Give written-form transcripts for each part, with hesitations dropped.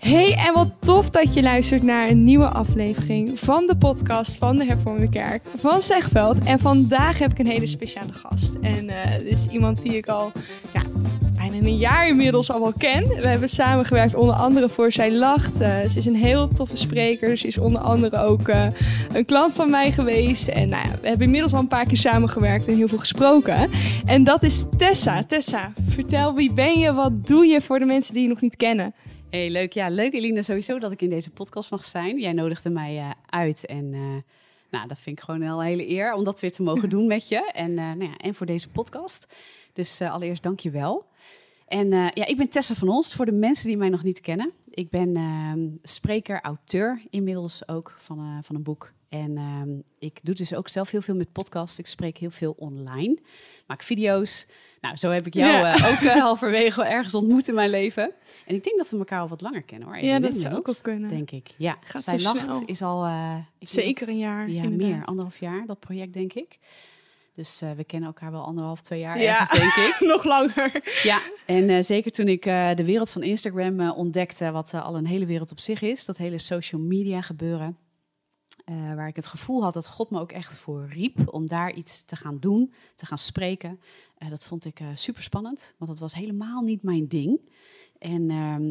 Hey, en wat tof dat je luistert naar een nieuwe aflevering van de podcast van de Hervormde Kerk van Zegveld. En vandaag heb ik een hele speciale gast. En dit is iemand die ik al bijna een jaar inmiddels al wel ken. We hebben samengewerkt onder andere voor Zij Lacht. Ze is een heel toffe spreker. Ze is onder andere ook een klant van mij geweest. En we hebben inmiddels al een paar keer samengewerkt en heel veel gesproken. En dat is Tessa. Tessa, vertel, wie ben je? Wat doe je voor de mensen die je nog niet kennen? Hey, leuk. Ja, leuk Eline, sowieso dat ik in deze podcast mag zijn. Jij nodigde mij uit en dat vind ik gewoon een hele eer om dat weer te mogen doen met je. En voor deze podcast. Dus allereerst dank je wel. En ik ben Tessa van Holst, voor de mensen die mij nog niet kennen. Ik ben spreker, auteur inmiddels ook van een boek. En ik doe dus ook zelf heel veel met podcasts. Ik spreek heel veel online, maak video's. Nou, zo heb ik jou ook halverwege wel ergens ontmoet in mijn leven. En ik denk dat we elkaar al wat langer kennen, hoor. Ja, dat zou ook wel kunnen. Denk ik. Ja, Gaat Zij zo Lacht snel. is al... Zeker een jaar, Ja, inderdaad. meer, 1,5 jaar, dat project, denk ik. Dus we kennen elkaar wel 1,5, 2 jaar Ja, ergens, denk ik. nog langer. Ja, en zeker toen ik de wereld van Instagram ontdekte, wat al een hele wereld op zich is, dat hele social media gebeuren, waar ik het gevoel had dat God me ook echt voor riep om daar iets te gaan doen, te gaan spreken. Dat vond ik super spannend, want dat was helemaal niet mijn ding. En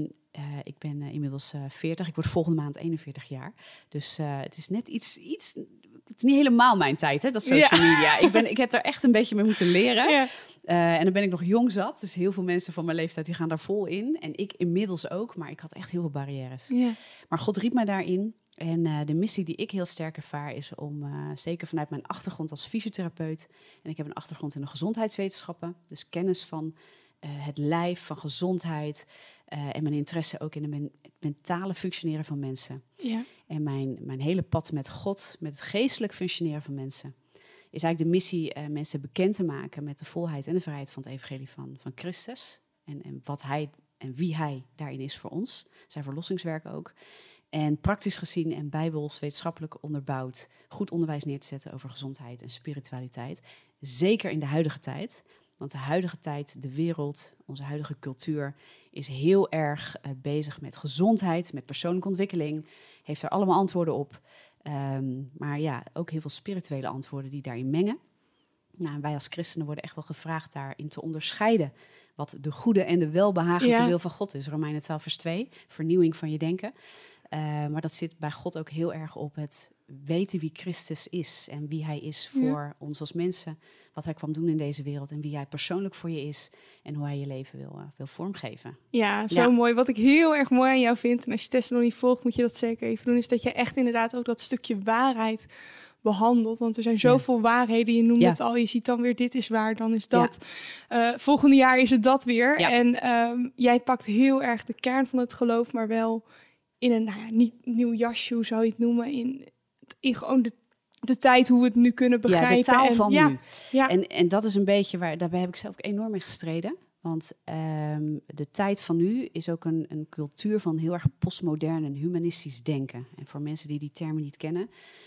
ik ben inmiddels 40, ik word volgende maand 41 jaar. Dus het is net iets. Het is niet helemaal mijn tijd, hè, dat social media. Ik heb daar echt een beetje mee moeten leren. Ja. En dan ben ik nog jong zat. Dus heel veel mensen van mijn leeftijd die gaan daar vol in. En ik inmiddels ook, maar ik had echt heel veel barrières. Ja. Maar God riep mij daarin. En de missie die ik heel sterk ervaar is om, zeker vanuit mijn achtergrond als fysiotherapeut... en ik heb een achtergrond in de gezondheidswetenschappen... dus kennis van het lijf, van gezondheid... en mijn interesse ook in het mentale functioneren van mensen. Ja. En mijn hele pad met God, met het geestelijk functioneren van mensen... is eigenlijk de missie mensen bekend te maken met de volheid en de vrijheid van het evangelie van Christus. En wat hij en wie hij daarin is voor ons. Zijn verlossingswerk ook. En praktisch gezien en bijbels wetenschappelijk onderbouwd... goed onderwijs neer te zetten over gezondheid en spiritualiteit. Zeker in de huidige tijd. Want de huidige tijd, de wereld, onze huidige cultuur... is heel erg bezig met gezondheid, met persoonlijke ontwikkeling. Heeft er allemaal antwoorden op. Maar ja, ook heel veel spirituele antwoorden die daarin mengen. Nou, wij als christenen worden echt wel gevraagd daarin te onderscheiden... wat de goede en de welbehagelijke wil van God is. Romeinen 12 vers 2, vernieuwing van je denken. Maar dat zit bij God ook heel erg op het weten wie Christus is... en wie hij is voor ons als mensen... wat hij kwam doen in deze wereld... en wie hij persoonlijk voor je is... en hoe hij je leven wil vormgeven. Ja, zo mooi. Wat ik heel erg mooi aan jou vind... en als je Tessa nog niet volgt, moet je dat zeker even doen... is dat je echt inderdaad ook dat stukje waarheid behandelt. Want er zijn zoveel waarheden. Je noemt het al, je ziet dan weer dit is waar, dan is dat. Volgende jaar is het dat weer. Ja. En jij pakt heel erg de kern van het geloof... maar wel in een niet nieuw jasje, hoe zou je het noemen... in gewoon de tijd, hoe we het nu kunnen begrijpen. Ja, de taal van nu. Ja. En dat is een beetje daarbij heb ik zelf ook enorm mee gestreden. Want de tijd van nu is ook een cultuur van heel erg postmodern en humanistisch denken. En voor mensen die termen niet kennen...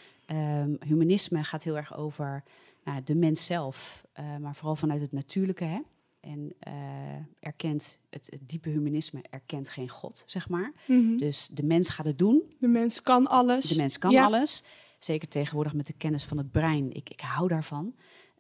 humanisme gaat heel erg over de mens zelf, maar vooral vanuit het natuurlijke. Hè? En erkent het diepe humanisme erkent geen God, zeg maar. Mm-hmm. Dus de mens gaat het doen. De mens kan alles. De mens kan alles. Zeker tegenwoordig met de kennis van het brein. Ik hou daarvan.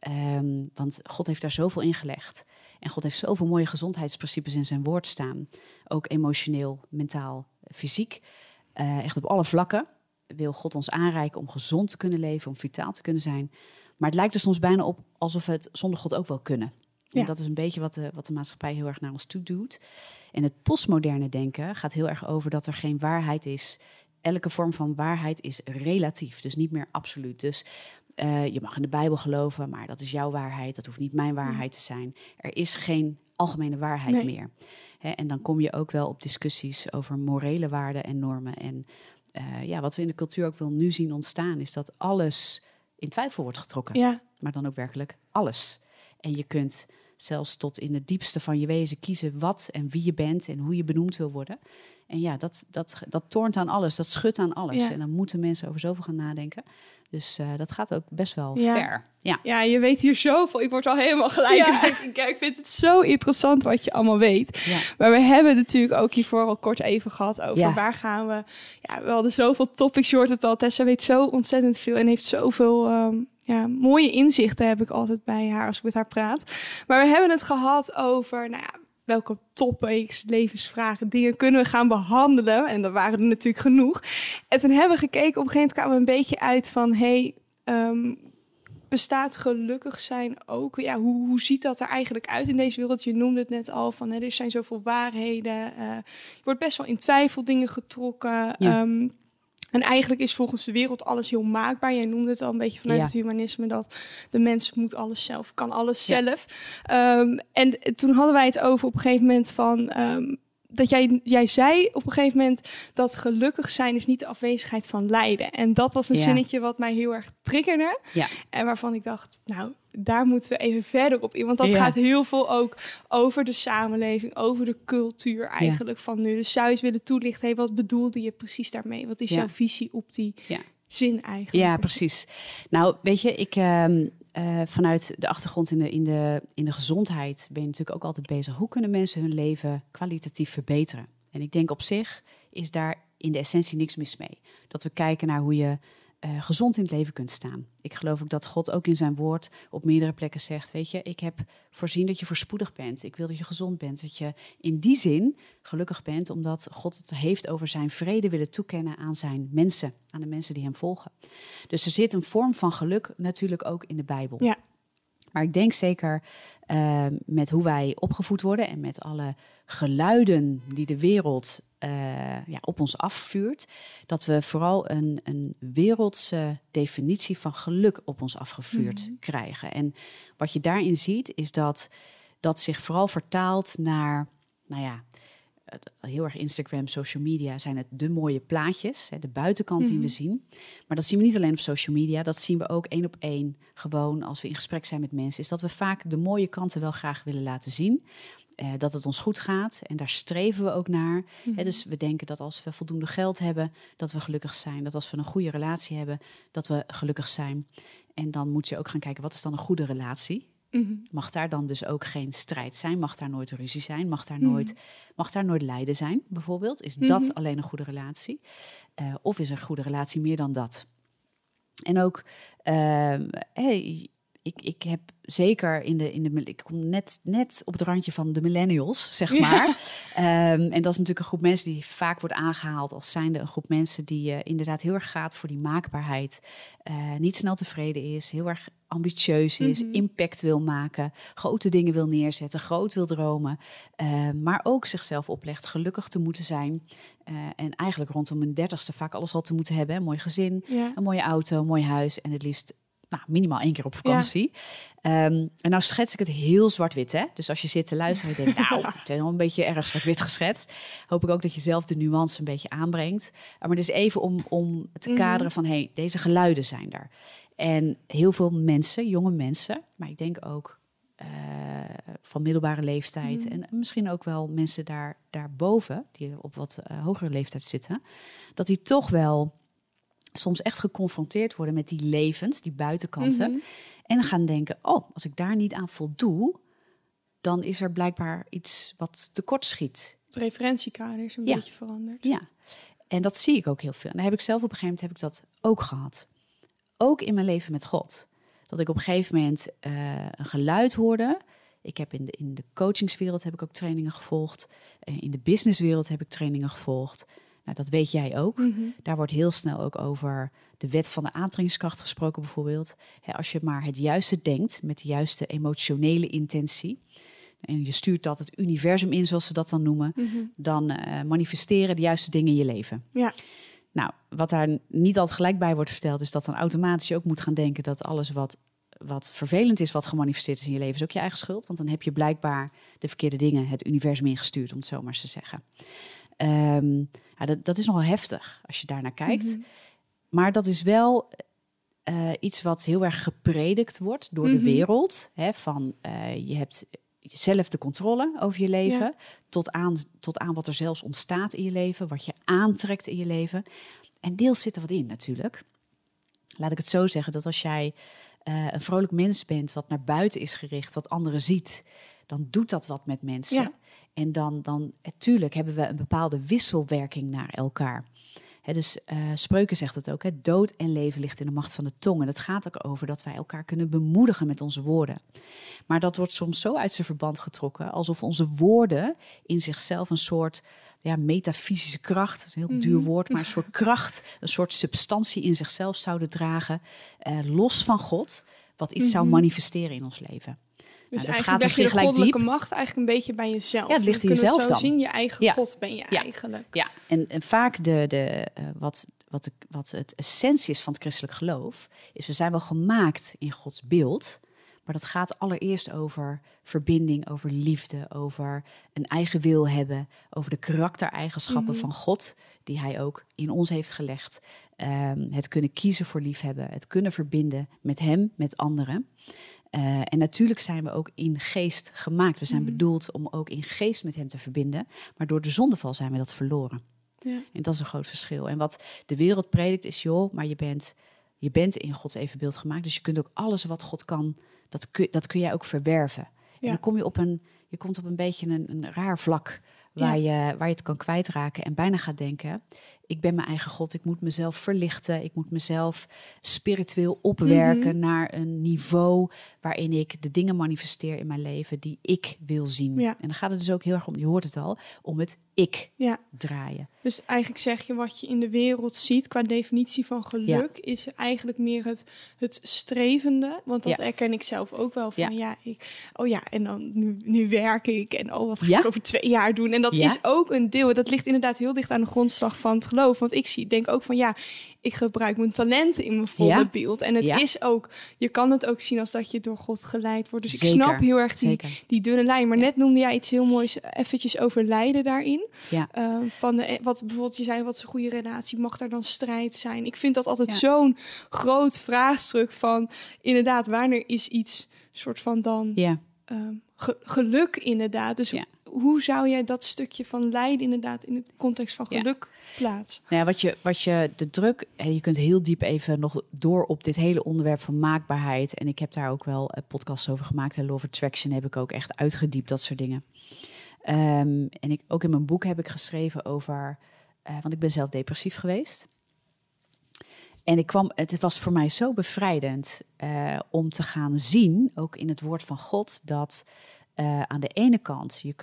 Want God heeft daar zoveel in gelegd. En God heeft zoveel mooie gezondheidsprincipes in zijn woord staan. Ook emotioneel, mentaal, fysiek. Echt op alle vlakken wil God ons aanreiken om gezond te kunnen leven, om vitaal te kunnen zijn. Maar het lijkt er soms bijna op alsof we het zonder God ook wel kunnen. En dat is een beetje wat de maatschappij heel erg naar ons toe doet. En het postmoderne denken gaat heel erg over dat er geen waarheid is. Elke vorm van waarheid is relatief, dus niet meer absoluut. Dus je mag in de Bijbel geloven, maar dat is jouw waarheid. Dat hoeft niet mijn waarheid te zijn. Er is geen algemene waarheid meer. En dan kom je ook wel op discussies over morele waarden en normen. En wat we in de cultuur ook wel nu zien ontstaan... is dat alles in twijfel wordt getrokken. Ja. Maar dan ook werkelijk alles. En je kunt zelfs tot in het diepste van je wezen kiezen... wat en wie je bent en hoe je benoemd wil worden. En ja, dat toornt aan alles, dat schudt aan alles. Ja. En dan moeten mensen over zoveel gaan nadenken. Dus dat gaat ook best wel ver. Ja, je weet hier zoveel. Ik word al helemaal gelijk. Ja. Ik vind het zo interessant wat je allemaal weet. Ja. Maar we hebben het natuurlijk ook hiervoor al kort even gehad over waar gaan we. Ja, we hadden zoveel topics. Je hoort het al. Tessa weet zo ontzettend veel en heeft zoveel mooie inzichten, heb ik altijd bij haar als ik met haar praat. Maar we hebben het gehad over, welke topics, levensvragen, dingen kunnen we gaan behandelen. En dat waren er natuurlijk genoeg. En toen hebben we gekeken, op een gegeven moment kwamen we een beetje uit van, bestaat gelukkig zijn ook? Ja, hoe ziet dat er eigenlijk uit in deze wereld? Je noemde het net al, van er zijn zoveel waarheden. Je wordt best wel in twijfel dingen getrokken. Ja. En eigenlijk is volgens de wereld alles heel maakbaar. Jij noemde het al een beetje vanuit het humanisme, dat de mens moet alles zelf, kan alles zelf. En toen hadden wij het over op een gegeven moment van, dat jij zei op een gegeven moment dat gelukkig zijn is niet de afwezigheid van lijden. En dat was een zinnetje wat mij heel erg triggerde. Ja. En waarvan ik dacht, daar moeten we even verder op in. Want dat gaat heel veel ook over de samenleving, over de cultuur eigenlijk van nu. Dus zou je eens willen toelichten, wat bedoelde je precies daarmee? Wat is jouw visie op die zin eigenlijk? Ja, precies. Nou, weet je, ik vanuit de achtergrond in de gezondheid ben je natuurlijk ook altijd bezig. Hoe kunnen mensen hun leven kwalitatief verbeteren? En ik denk op zich is daar in de essentie niks mis mee. Dat we kijken naar hoe je gezond in het leven kunt staan. Ik geloof ook dat God ook in zijn woord op meerdere plekken zegt, weet je, ik heb voorzien dat je voorspoedig bent. Ik wil dat je gezond bent. Dat je in die zin gelukkig bent, omdat God het heeft over zijn vrede willen toekennen aan zijn mensen, aan de mensen die hem volgen. Dus er zit een vorm van geluk natuurlijk ook in de Bijbel. Ja. Maar ik denk zeker met hoe wij opgevoed worden en met alle geluiden die de wereld op ons afvuurt, dat we vooral een wereldse definitie van geluk op ons afgevuurd krijgen. En wat je daarin ziet, is dat zich vooral vertaalt naar, heel erg Instagram, social media zijn het de mooie plaatjes, de buitenkant die we zien. Maar dat zien we niet alleen op social media, dat zien we ook 1 op 1 gewoon als we in gesprek zijn met mensen. Is dat we vaak de mooie kanten wel graag willen laten zien. Dat het ons goed gaat en daar streven we ook naar. Dus we denken dat als we voldoende geld hebben, dat we gelukkig zijn. Dat als we een goede relatie hebben, dat we gelukkig zijn. En dan moet je ook gaan kijken, wat is dan een goede relatie? Mag daar dan dus ook geen strijd zijn? Mag daar nooit ruzie zijn? Mag daar nooit lijden zijn, bijvoorbeeld? Is dat alleen een goede relatie? Of is een goede relatie meer dan dat? En ook, ik heb zeker ik kom net op het randje van de millennials, zeg maar. En dat is natuurlijk een groep mensen die vaak wordt aangehaald als zijnde een groep mensen die inderdaad heel erg gaat voor die maakbaarheid. Niet snel tevreden is, heel erg ambitieus is, impact wil maken, grote dingen wil neerzetten, groot wil dromen. Maar ook zichzelf oplegt gelukkig te moeten zijn. En eigenlijk rondom een 30ste vaak alles al te moeten hebben. Een mooi gezin, een mooie auto, een mooi huis en het liefst minimaal 1 keer op vakantie. En nou schets ik het heel zwart-wit, hè? Dus als je zit te luisteren en je denkt, het is wel een beetje erg zwart-wit geschetst. Hoop ik ook dat je zelf de nuance een beetje aanbrengt. Maar het is even om te kaderen van, deze geluiden zijn er. En heel veel mensen, jonge mensen, maar ik denk ook van middelbare leeftijd en misschien ook wel mensen daarboven, die op wat hogere leeftijd zitten, dat die toch wel soms echt geconfronteerd worden met die levens, die buitenkanten. En gaan denken, als ik daar niet aan voldoe, dan is er blijkbaar iets wat tekort schiet. Het referentiekader is een beetje veranderd. Ja, en dat zie ik ook heel veel. En daar heb ik zelf op een gegeven moment dat ook gehad. Ook in mijn leven met God. Dat ik op een gegeven moment een geluid hoorde. Ik heb in de coachingswereld heb ik ook trainingen gevolgd. In de businesswereld heb ik trainingen gevolgd. Nou, dat weet jij ook. Daar wordt heel snel ook over de wet van de aantrekkingskracht gesproken bijvoorbeeld. Als je maar het juiste denkt met de juiste emotionele intentie. En je stuurt dat het universum in, zoals ze dat dan noemen. Dan manifesteren de juiste dingen in je leven. Ja. Nou, wat daar niet altijd gelijk bij wordt verteld, is dat dan automatisch je ook moet gaan denken dat alles wat vervelend is, wat gemanifesteerd is in je leven, is ook je eigen schuld. Want dan heb je blijkbaar de verkeerde dingen het universum ingestuurd, om het zo maar eens te zeggen. Dat is nogal heftig als je daarnaar kijkt. Maar dat is wel iets wat heel erg gepredikt wordt door de wereld. Je hebt zelf de controle over je leven, tot aan wat er zelfs ontstaat in je leven, wat je aantrekt in je leven. En deels zit er wat in natuurlijk. Laat ik het zo zeggen, dat als jij een vrolijk mens bent, wat naar buiten is gericht, wat anderen ziet, dan doet dat wat met mensen. Ja. En dan natuurlijk hebben we een bepaalde wisselwerking naar elkaar. Dus Spreuken zegt het ook, dood en leven ligt in de macht van de tong. En het gaat ook over dat wij elkaar kunnen bemoedigen met onze woorden. Maar dat wordt soms zo uit zijn verband getrokken, alsof onze woorden in zichzelf een soort metafysische kracht, dat is een heel duur woord, maar een soort kracht, een soort substantie in zichzelf zouden dragen, los van God, wat iets zou manifesteren in ons leven. Dus dat eigenlijk leg je de goddelijke macht eigenlijk een beetje bij jezelf. Ja, het ligt in jezelf dan. Zo zien, je eigen God ben je eigenlijk. Ja, en vaak wat het essentie is van het christelijk geloof, is we zijn wel gemaakt in Gods beeld, maar dat gaat allereerst over verbinding, over liefde, over een eigen wil hebben, over de karaktereigenschappen van God, die hij ook in ons heeft gelegd. Het kunnen kiezen voor liefhebben, het kunnen verbinden met hem, met anderen. En natuurlijk zijn we ook in geest gemaakt. We zijn bedoeld om ook in geest met hem te verbinden. Maar door de zondeval zijn we dat verloren. Ja. En dat is een groot verschil. En wat de wereld predikt is, maar je bent in Gods evenbeeld gemaakt. Dus je kunt ook alles wat God kan, dat kun jij ook verwerven. Ja. En dan kom je komt op een beetje een raar vlak waar je het kan kwijtraken en bijna gaat denken, ik ben mijn eigen God, ik moet mezelf verlichten, ik moet mezelf spiritueel opwerken naar een niveau waarin ik de dingen manifesteer in mijn leven die ik wil zien. Ja. En dan gaat het dus ook heel erg om, je hoort het al, om het ik draaien. Dus eigenlijk zeg je wat je in de wereld ziet qua definitie van geluk, is eigenlijk meer het strevende, want dat herken ik zelf ook wel van en dan nu werk ik en wat ga ik over 2 jaar doen? En dat is ook een deel, dat ligt inderdaad heel dicht aan de grondslag van het geloof, want ik denk ook van ik gebruik mijn talenten in mijn volle beeld. En het is ook, je kan het ook zien als dat je door God geleid wordt. Dus ik snap heel erg die dunne lijn. Maar net noemde jij iets heel moois eventjes over lijden daarin. Ja. Wat bijvoorbeeld je zei, wat is een goede relatie? Mag daar dan strijd zijn? Ik vind dat altijd zo'n groot vraagstuk van, inderdaad, wanneer is iets soort van dan geluk inderdaad. Dus hoe zou jij dat stukje van lijden inderdaad in het context van geluk plaatsen? Nou ja, wat je de druk, en je kunt heel diep even nog door op dit hele onderwerp van maakbaarheid. En ik heb daar ook wel podcasts over gemaakt. En Law of Attraction heb ik ook echt uitgediept, dat soort dingen. En ook in mijn boek heb ik geschreven over, want ik ben zelf depressief geweest. En het was voor mij zo bevrijdend om te gaan zien, ook in het woord van God, dat aan de ene kant je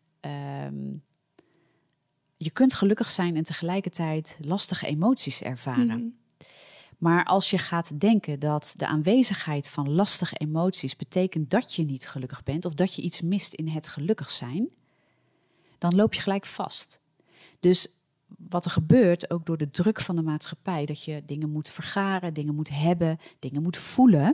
kunt gelukkig zijn en tegelijkertijd lastige emoties ervaren. Maar als je gaat denken dat de aanwezigheid van lastige emoties betekent dat je niet gelukkig bent of dat je iets mist in het gelukkig zijn, dan loop je gelijk vast. Dus wat er gebeurt, ook door de druk van de maatschappij, dat je dingen moet vergaren, dingen moet hebben, dingen moet voelen,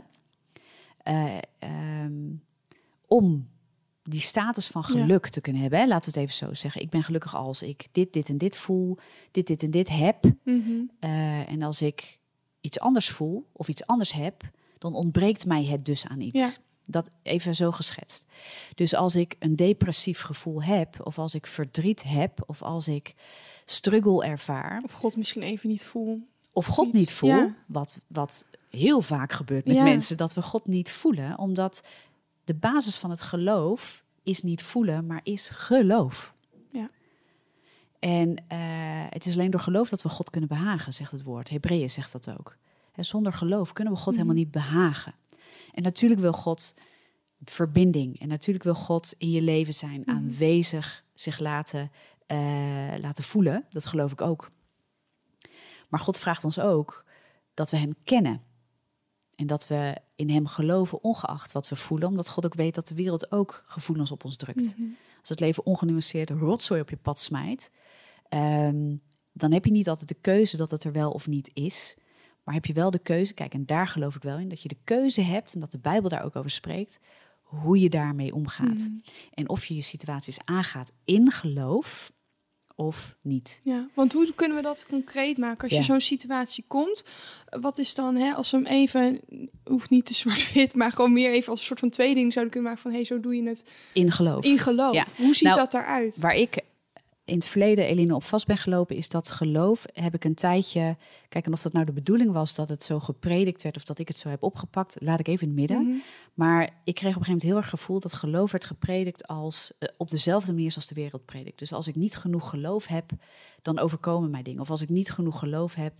om die status van geluk te kunnen hebben. Hè? Laten we het even zo zeggen. Ik ben gelukkig als ik dit en dit voel, dit en dit heb. En als ik iets anders voel of iets anders heb, dan ontbreekt mij het dus aan iets. Ja. Dat even zo geschetst. Dus als ik een depressief gevoel heb, of als ik verdriet heb, of als ik struggle ervaar, of God misschien even niet voel. Of God niet voel, wat heel vaak gebeurt met mensen, dat we God niet voelen, omdat de basis van het geloof is niet voelen, maar is geloof. Ja. En het is alleen door geloof dat we God kunnen behagen, zegt het woord. Hebreeën zegt dat ook. Zonder geloof kunnen we God helemaal niet behagen. En natuurlijk wil God verbinding. En natuurlijk wil God in je leven zijn, aanwezig, zich laten voelen. Dat geloof ik ook. Maar God vraagt ons ook dat we hem kennen. En dat we in hem geloven, ongeacht wat we voelen. Omdat God ook weet dat de wereld ook gevoelens op ons drukt. Als het leven ongenuanceerd rotzooi op je pad smijt, dan heb je niet altijd de keuze dat het er wel of niet is. Maar heb je wel de keuze, kijk, en daar geloof ik wel in, dat je de keuze hebt, en dat de Bijbel daar ook over spreekt, hoe je daarmee omgaat. En of je je situaties aangaat in geloof, of niet. Ja, want hoe kunnen we dat concreet maken? Als je zo'n situatie komt, wat is dan, als we hem even, hoeft niet te zwart-wit, maar gewoon meer even als een soort van tweedeling zouden kunnen maken van, zo doe je het. In geloof. In geloof. Ja. Hoe ziet dat eruit? Waar ik in het verleden, Eline, op vast ben gelopen, is dat geloof, heb ik een tijdje, kijk, en of dat nou de bedoeling was dat het zo gepredikt werd of dat ik het zo heb opgepakt, laat ik even in het midden. Mm-hmm. Maar ik kreeg op een gegeven moment heel erg gevoel dat geloof werd gepredikt als op dezelfde manier zoals de wereld predikt. Dus als ik niet genoeg geloof heb, dan overkomen mij dingen. Of als ik niet genoeg geloof heb,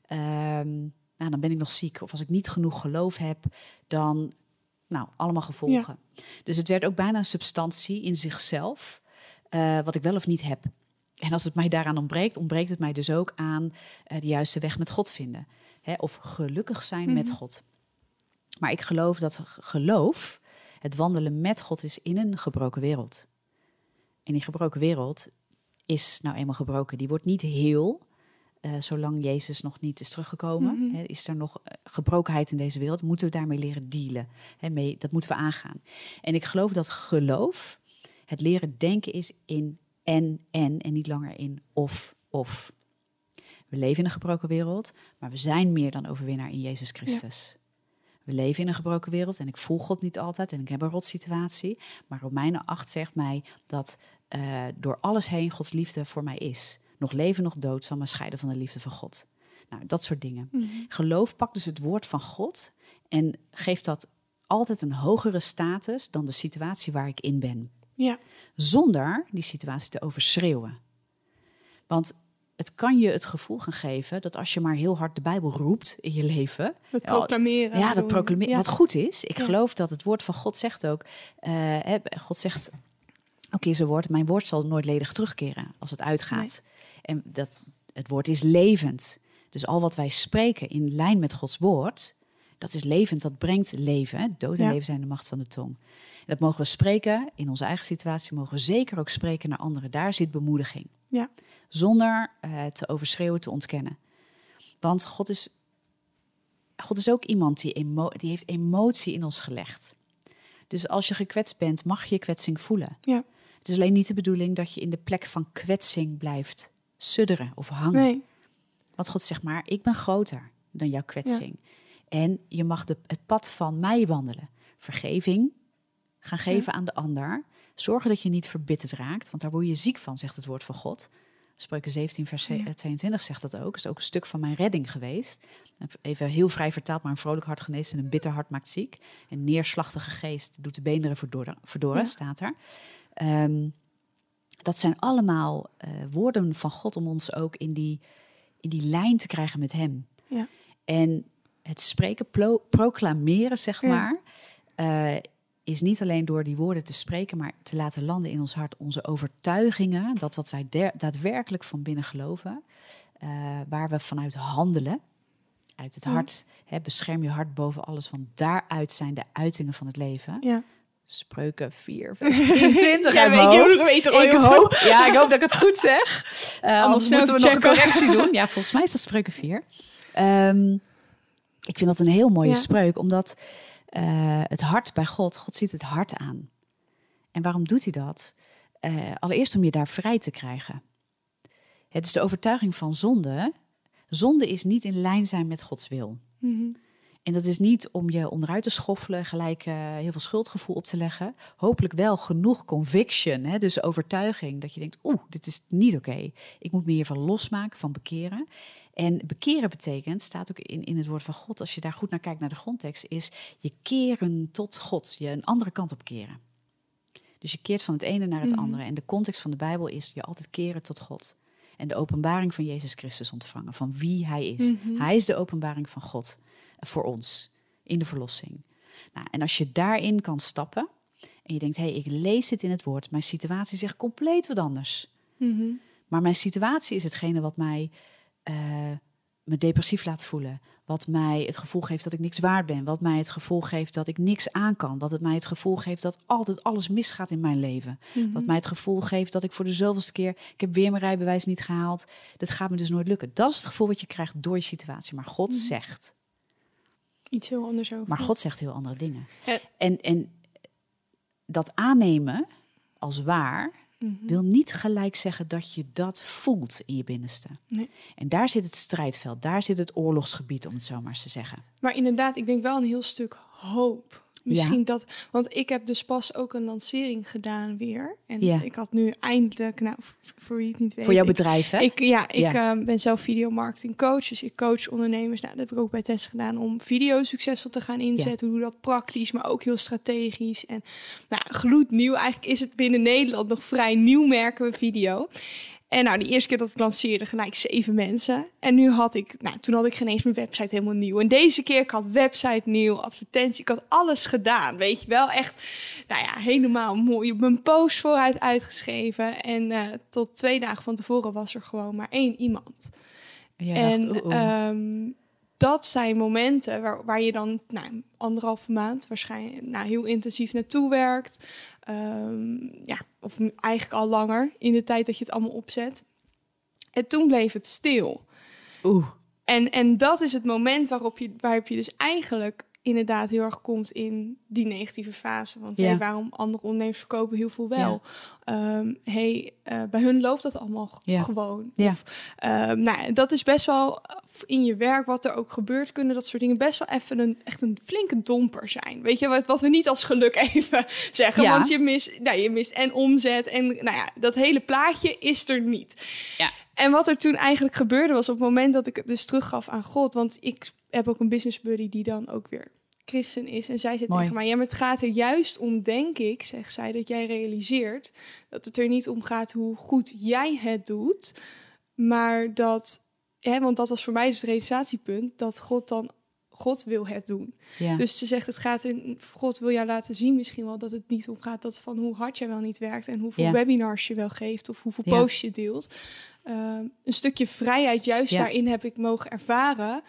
dan ben ik nog ziek. Of als ik niet genoeg geloof heb, dan, allemaal gevolgen. Ja. Dus het werd ook bijna een substantie in zichzelf, wat ik wel of niet heb. En als het mij daaraan ontbreekt het mij dus ook aan de juiste weg met God vinden. Of gelukkig zijn met God. Maar ik geloof dat het wandelen met God is in een gebroken wereld. En die gebroken wereld is nou eenmaal gebroken. Die wordt niet heel, zolang Jezus nog niet is teruggekomen. Mm-hmm. Is er nog gebrokenheid in deze wereld? Moeten we daarmee leren dealen? Dat moeten we aangaan. En ik geloof dat geloof, het leren denken is in en niet langer in of. We leven in een gebroken wereld, maar we zijn meer dan overwinnaar in Jezus Christus. Ja. We leven in een gebroken wereld en ik voel God niet altijd en ik heb een rotsituatie. Maar Romeinen 8 zegt mij dat door alles heen Gods liefde voor mij is. Nog leven, nog dood zal me scheiden van de liefde van God. Nou, dat soort dingen. Mm-hmm. Geloof pakt dus het woord van God en geeft dat altijd een hogere status dan de situatie waar ik in ben. Ja. Zonder die situatie te overschreeuwen. Want het kan je het gevoel gaan geven dat als je maar heel hard de Bijbel roept in je leven. Dat proclameren. Ja, dat proclameren. Ja. Wat goed is. Ik geloof dat het woord van God zegt ook. God zegt ook in zijn woord, mijn woord zal nooit ledig terugkeren als het uitgaat. Nee. En het woord is levend. Dus al wat wij spreken in lijn met Gods woord, dat is levend, dat brengt leven. Hè? Dood en leven zijn de macht van de tong. En dat mogen we spreken in onze eigen situatie, mogen we zeker ook spreken naar anderen. Daar zit bemoediging. Ja. Zonder te overschreeuwen, te ontkennen. Want God is ook iemand die heeft emotie in ons gelegd. Dus als je gekwetst bent, mag je kwetsing voelen. Ja. Het is alleen niet de bedoeling dat je in de plek van kwetsing blijft sudderen of hangen. Nee. Want God zegt maar, ik ben groter dan jouw kwetsing. Ja. En je mag het pad van mij wandelen. Vergeving gaan geven aan de ander. Zorgen dat je niet verbitterd raakt, want daar word je ziek van, zegt het woord van God. Spreuken 17 vers 22 zegt dat ook. Dat is ook een stuk van mijn redding geweest. Even heel vrij vertaald, maar een vrolijk hart geneest en een bitter hart maakt ziek. Een neerslachtige geest doet de beenderen verdoren, staat er. Dat zijn allemaal woorden van God om ons ook in die lijn te krijgen met hem. Ja. En het spreken, proclameren, zeg maar, is niet alleen door die woorden te spreken, maar te laten landen in ons hart onze overtuigingen, dat wat wij daadwerkelijk van binnen geloven, waar we vanuit handelen, uit het hart, bescherm je hart boven alles, want daaruit zijn de uitingen van het leven. Ja. Spreuken 4, vers 23. Ik hoop dat ik het goed zeg. Anders moeten we nog een correctie doen. Ja, volgens mij is dat Spreuken 4. Ik vind dat een heel mooie spreuk, omdat het hart bij God ziet het hart aan. En waarom doet hij dat? Allereerst om je daar vrij te krijgen. Het is de overtuiging van zonde. Zonde is niet in lijn zijn met Gods wil. Mm-hmm. En dat is niet om je onderuit te schoffelen, gelijk heel veel schuldgevoel op te leggen. Hopelijk wel genoeg conviction, dus overtuiging, dat je denkt, dit is niet oké. Ik moet me hiervan losmaken, van bekeren. En bekeren betekent, staat ook in het woord van God, als je daar goed naar kijkt, naar de grondtekst, is je keren tot God, je een andere kant op keren. Dus je keert van het ene naar het andere. En de context van de Bijbel is je altijd keren tot God. En de openbaring van Jezus Christus ontvangen, van wie hij is. Mm-hmm. Hij is de openbaring van God voor ons in de verlossing. Nou, en als je daarin kan stappen en je denkt, ik lees dit in het woord, mijn situatie zegt compleet wat anders. Mm-hmm. Maar mijn situatie is hetgene wat mij me depressief laat voelen. Wat mij het gevoel geeft dat ik niks waard ben. Wat mij het gevoel geeft dat ik niks aan kan. Wat het mij het gevoel geeft dat altijd alles misgaat in mijn leven. Mm-hmm. Wat mij het gevoel geeft dat ik voor de zoveelste keer, ik heb weer mijn rijbewijs niet gehaald. Dat gaat me dus nooit lukken. Dat is het gevoel wat je krijgt door je situatie. Maar God zegt iets heel anders over. Maar God zegt heel andere dingen. En dat aannemen als waar, wil niet gelijk zeggen dat je dat voelt in je binnenste. Nee. En daar zit het strijdveld, daar zit het oorlogsgebied, om het zo maar eens te zeggen. Maar inderdaad, ik denk wel een heel stuk hoop. Misschien dat, want ik heb dus pas ook een lancering gedaan weer. En ik had nu eindelijk, nou, voor wie het niet weet. Voor jouw bedrijf, hè? Ik ben zelf videomarketing coach, dus ik coach ondernemers. Nou, dat heb ik ook bij Tess gedaan om video succesvol te gaan inzetten. Hoe doe dat praktisch, maar ook heel strategisch. En nou, gloednieuw. Eigenlijk is het binnen Nederland nog vrij nieuw, merken we video. En nou, die eerste keer dat ik lanceerde, gelijk 7 mensen. En toen had ik geen eens mijn website helemaal nieuw. En deze keer, ik had website nieuw, advertentie, ik had alles gedaan. Weet je wel, echt, helemaal mooi. Op mijn post vooruit uitgeschreven. En tot 2 dagen van tevoren was er gewoon maar 1 iemand. En dat zijn momenten waar je dan 1,5 maand waarschijnlijk heel intensief naartoe werkt. Of eigenlijk al langer in de tijd dat je het allemaal opzet. En toen bleef het stil. En dat is het moment waarop je dus eigenlijk inderdaad heel erg komt in die negatieve fase. Want waarom andere ondernemers verkopen heel veel wel. Bij hun loopt dat allemaal gewoon. Ja. Of, dat is best wel in je werk, wat er ook gebeurt, kunnen dat soort dingen best wel even echt een flinke domper zijn. Weet je, wat we niet als geluk even zeggen. Want je mist en omzet en dat hele plaatje is er niet. Ja. En wat er toen eigenlijk gebeurde was op het moment dat ik het dus teruggaf aan God. Want ik heb ook een business buddy die dan ook weer christen is. En zij zei tegen mij, maar het gaat er juist om, denk ik, zegt zij, dat jij realiseert dat het er niet om gaat hoe goed jij het doet. Maar dat, want dat was voor mij dus het realisatiepunt, dat God wil het doen. Ja. Dus ze zegt, God wil jou laten zien misschien wel dat het niet om gaat dat van hoe hard jij wel niet werkt en hoeveel webinars je wel geeft of hoeveel posts je deelt. Een stukje vrijheid juist daarin heb ik mogen ervaren.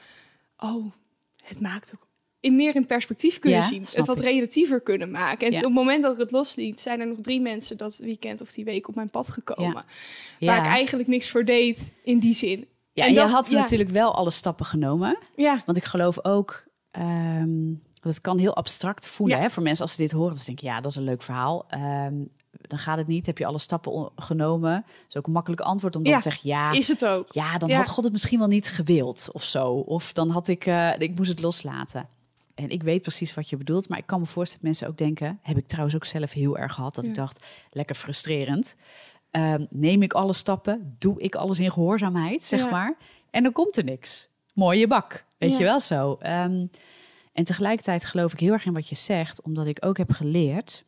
Het maakt ook meer in perspectief kunnen zien. Het wat relatiever kunnen maken. En op het moment dat ik het losliet, zijn er nog 3 mensen dat weekend of die week op mijn pad gekomen. Waar ik eigenlijk niks voor deed in die zin. Ja, en je had natuurlijk wel alle stappen genomen. Ja. Want ik geloof ook, dat het kan heel abstract voelen hè, voor mensen als ze dit horen. Dus denken, dat is een leuk verhaal. Dan gaat het niet. Heb je alle stappen genomen? Dat is ook een makkelijk antwoord om dan te zeggen, is het ook. Ja, dan had God het misschien wel niet gewild of zo. Of dan had ik moest het loslaten. En ik weet precies wat je bedoelt, maar ik kan me voorstellen dat mensen ook denken, heb ik trouwens ook zelf heel erg gehad, dat ik dacht, lekker frustrerend. Neem ik alle stappen? Doe ik alles in gehoorzaamheid, zeg maar? En dan komt er niks. Mooie bak, weet je wel zo. En tegelijkertijd geloof ik heel erg in wat je zegt, omdat ik ook heb geleerd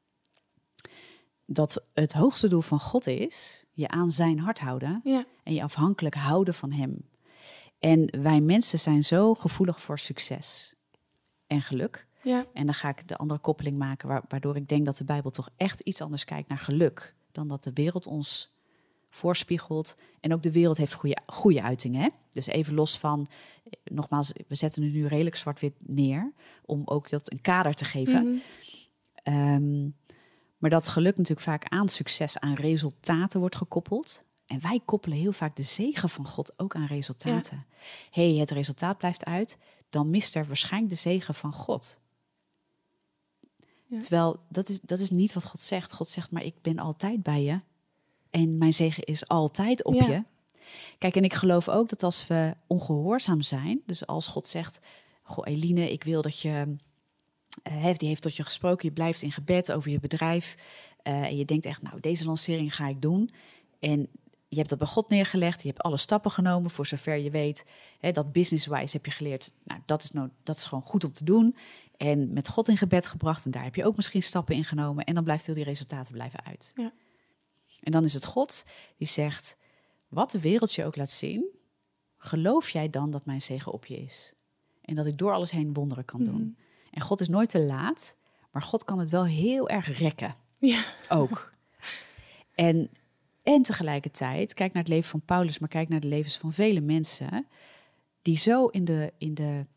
dat het hoogste doel van God is je aan zijn hart houden en je afhankelijk houden van hem. En wij mensen zijn zo gevoelig voor succes en geluk. Ja. En dan ga ik de andere koppeling maken, waardoor ik denk dat de Bijbel toch echt iets anders kijkt naar geluk dan dat de wereld ons voorspiegelt. En ook de wereld heeft goede uitingen. Hè? Dus even los van, nogmaals, we zetten het nu redelijk zwart-wit neer, om ook dat een kader te geven. Mm-hmm. Maar dat geluk natuurlijk vaak aan succes, aan resultaten wordt gekoppeld. En wij koppelen heel vaak de zegen van God ook aan resultaten. Ja. Het resultaat blijft uit, dan mist er waarschijnlijk de zegen van God. Ja. Terwijl, dat is niet wat God zegt. God zegt, maar ik ben altijd bij je. En mijn zegen is altijd op je. Kijk, en ik geloof ook dat als we ongehoorzaam zijn, dus als God zegt, goh, Eline, ik wil dat je, die heeft tot je gesproken, je blijft in gebed over je bedrijf. En je denkt echt, nou, deze lancering ga ik doen. En je hebt dat bij God neergelegd, je hebt alle stappen genomen, voor zover je weet. Dat business-wise heb je geleerd, nou, dat is gewoon goed om te doen. En met God in gebed gebracht, en daar heb je ook misschien stappen in genomen. En dan blijft heel die resultaten blijven uit. Ja. En dan is het God die zegt, wat de wereld je ook laat zien, geloof jij dan dat mijn zegen op je is? En dat ik door alles heen wonderen kan doen. En God is nooit te laat, maar God kan het wel heel erg rekken. Ja. Ook. En tegelijkertijd, kijk naar het leven van Paulus, maar kijk naar de levens van vele mensen die zo in de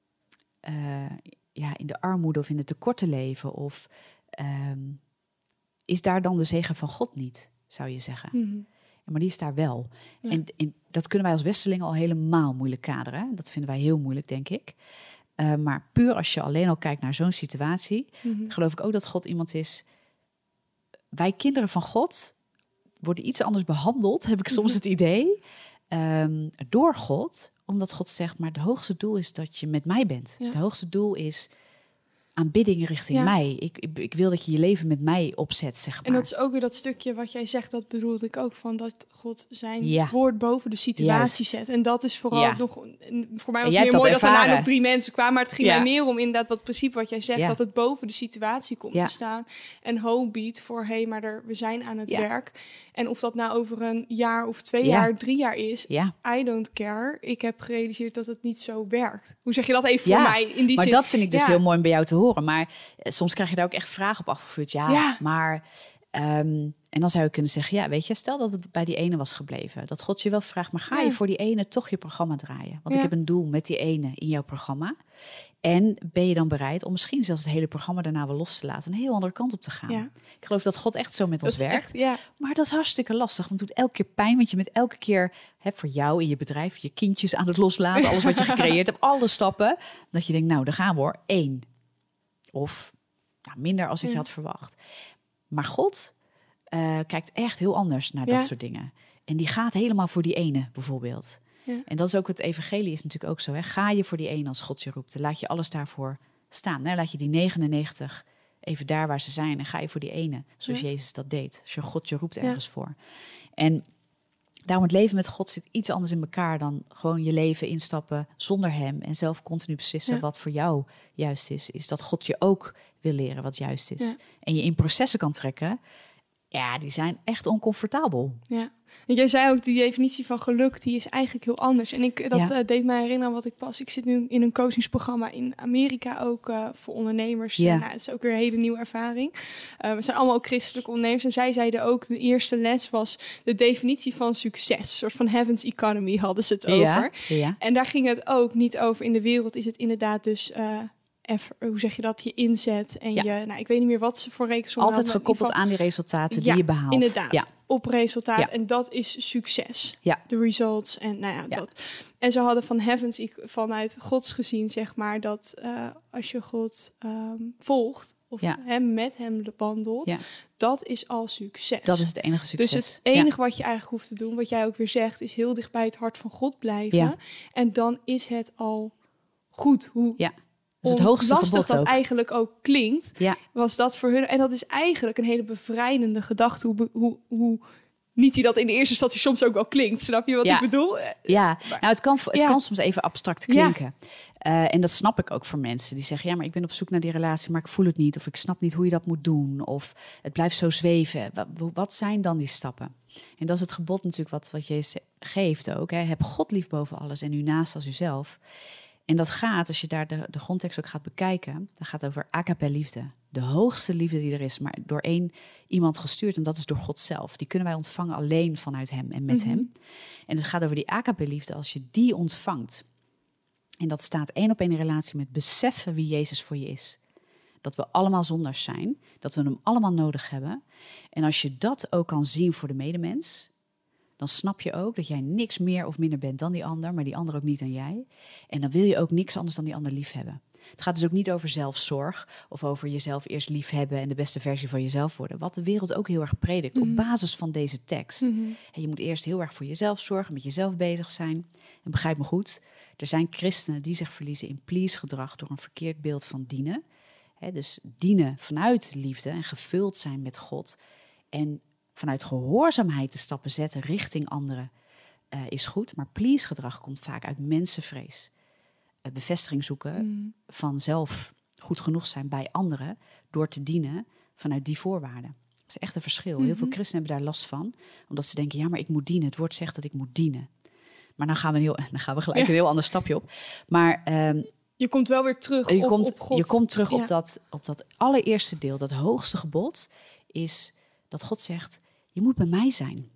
armoede of in het tekorten leven. Of is daar dan de zegen van God niet, zou je zeggen? Mm-hmm. Maar die is daar wel. Ja. En dat kunnen wij als Westerlingen al helemaal moeilijk kaderen. Dat vinden wij heel moeilijk, denk ik. Maar puur als je alleen al kijkt naar zo'n situatie, geloof ik ook dat God iemand is. Wij kinderen van God, worden iets anders behandeld, heb ik soms het idee, door God. Omdat God zegt, maar het hoogste doel is dat je met mij bent. Ja. Het hoogste doel is aanbidding richting mij. Ik wil dat je je leven met mij opzet, zeg maar. En dat is ook weer dat stukje wat jij zegt, dat bedoelde ik ook, van dat God zijn woord boven de situatie zet. En dat is vooral nog, voor mij was het meer mooi dat daarna nog 3 mensen kwamen, maar het ging mij meer om inderdaad wat principe wat jij zegt, dat het boven de situatie komt te staan. En hoop biedt voor, maar we zijn aan het werk. En of dat nou over een jaar of 2 jaar, 3 jaar is, I don't care. Ik heb gerealiseerd dat het niet zo werkt. Hoe zeg je dat even voor mij in die maar zin? Dat vind ik dus heel mooi om bij jou te horen. Maar soms krijg je daar ook echt vragen op afgevuurd. Maar... en dan zou je kunnen zeggen, weet je, stel dat het bij die ene was gebleven. Dat God je wel vraagt, maar ga je voor die ene toch je programma draaien? Want ik heb een doel met die ene in jouw programma. En ben je dan bereid om misschien zelfs het hele programma daarna wel los te laten, een heel andere kant op te gaan? Ja. Ik geloof dat God echt zo met ons werkt. Maar dat is hartstikke lastig, want het doet elke keer pijn. Want je met elke keer voor jou in je bedrijf, je kindjes aan het loslaten, alles wat je gecreëerd hebt, alle stappen. Dat je denkt, nou, daar gaan we hoor, 1. Of minder als ik je had verwacht. Maar God kijkt echt heel anders naar dat soort dingen. En die gaat helemaal voor die ene, bijvoorbeeld. Ja. En dat is ook het evangelie, is natuurlijk ook zo. Hè? Ga je voor die ene als God je roept. Laat je alles daarvoor staan. Hè? Laat je die 99 even daar waar ze zijn. En ga je voor die ene, zoals Jezus dat deed. Als je God je roept ergens voor. En daarom het leven met God zit iets anders in elkaar dan gewoon je leven instappen zonder hem. En zelf continu beslissen wat voor jou juist is. Is dat God je ook wil leren wat juist is. Ja. En je in processen kan trekken. Ja, die zijn echt oncomfortabel. Ja, en jij zei ook, die definitie van geluk, die is eigenlijk heel anders. En dat deed mij herinneren wat ik zit nu in een coachingsprogramma in Amerika ook voor ondernemers. Ja. Nou, het is ook weer een hele nieuwe ervaring. We zijn allemaal ook christelijke ondernemers. En zij zeiden ook, de eerste les was de definitie van succes. Een soort van heaven's economy hadden ze het over. Ja. En daar ging het ook niet over. In de wereld is het inderdaad dus... hoe zeg je dat, je inzet en ik weet niet meer wat ze voor rekensom altijd hadden, gekoppeld aan die resultaten die je behaalt. Inderdaad, op resultaat. Ja. En dat is succes. Ja. De results en dat. En ze hadden vanuit Gods gezien, zeg maar, dat als je God volgt of met hem wandelt, dat is al succes. Dat is het enige succes. Dus het enige wat je eigenlijk hoeft te doen, wat jij ook weer zegt, is heel dicht bij het hart van God blijven. Ja. En dan is het al goed. Dus het hoogste gebod dat ook. eigenlijk ook klinkt, was dat voor hun. En dat is eigenlijk een hele bevrijdende gedachte. Hoe niet die dat in de eerste instantie soms ook wel klinkt. Snap je wat ik bedoel? Ja, nou, het kan soms even abstract klinken. En dat snap ik ook voor mensen die zeggen... maar ik ben op zoek naar die relatie, maar ik voel het niet. Of ik snap niet hoe je dat moet doen. Of het blijft zo zweven. Wat zijn dan die stappen? En dat is het gebod natuurlijk wat Jezus geeft ook. Hè. Heb God lief boven alles en uw naast als uzelf. En dat gaat, als je daar de grondtekst ook gaat bekijken... dan gaat het over agape liefde. De hoogste liefde die er is, maar door iemand gestuurd. En dat is door God zelf. Die kunnen wij ontvangen alleen vanuit hem en met hem. En het gaat over die agape liefde als je die ontvangt. En dat staat 1 op 1 in relatie met beseffen wie Jezus voor je is. Dat we allemaal zondaars zijn. Dat we hem allemaal nodig hebben. En als je dat ook kan zien voor de medemens... dan snap je ook dat jij niks meer of minder bent dan die ander... maar die ander ook niet dan jij. En dan wil je ook niks anders dan die ander lief hebben. Het gaat dus ook niet over zelfzorg... of over jezelf eerst lief hebben... en de beste versie van jezelf worden. Wat de wereld ook heel erg predikt op basis van deze tekst. En je moet eerst heel erg voor jezelf zorgen... met jezelf bezig zijn. En begrijp me goed, er zijn christenen die zich verliezen in please-gedrag... door een verkeerd beeld van dienen. Dus dienen vanuit liefde en gevuld zijn met God... en vanuit gehoorzaamheid de stappen zetten richting anderen is goed. Maar please-gedrag komt vaak uit mensenvrees. Bevestiging zoeken van zelf goed genoeg zijn bij anderen... door te dienen vanuit die voorwaarden. Dat is echt een verschil. Heel veel christenen hebben daar last van. Omdat ze denken, ja, maar ik moet dienen. Het woord zegt dat ik moet dienen. Maar dan gaan we gelijk een heel ander stapje op. Maar... je komt wel weer terug op God. Je komt terug op dat allereerste deel. Dat hoogste gebod is dat God zegt... je moet bij mij zijn.